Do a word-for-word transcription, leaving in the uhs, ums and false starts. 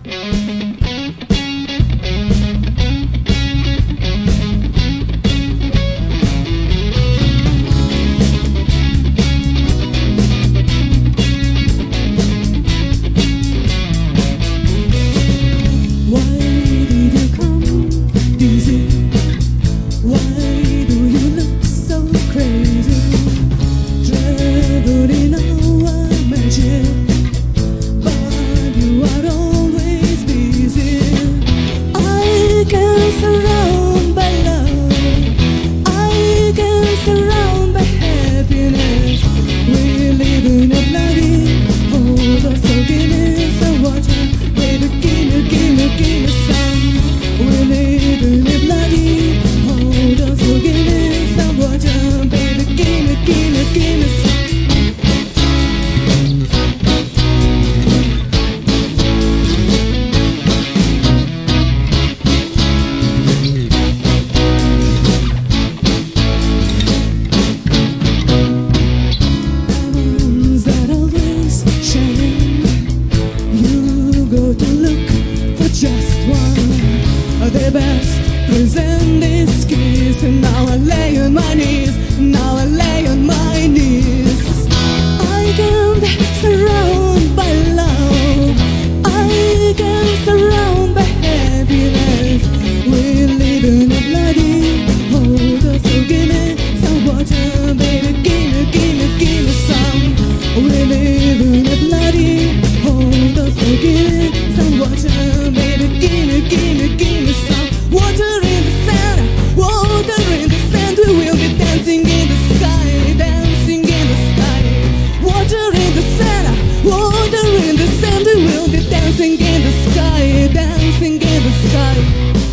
Just one of the best present this kiss, and now I lay on my knees, now I lay on my knees. I can't surround by love, I can't surround by happiness. We live in a bloody hold, so give me some water, baby, give me, give me, give me some. We live in a bloody hold, so give me some water, baby, give me, give me, give me some water in the sand, water in the sand. We will be dancing in the sky, dancing in the sky. Water in the sand, water in the sand. We will be dancing in the sky, dancing in the sky.